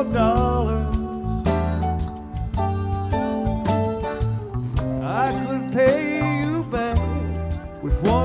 of dollars. I could pay you back with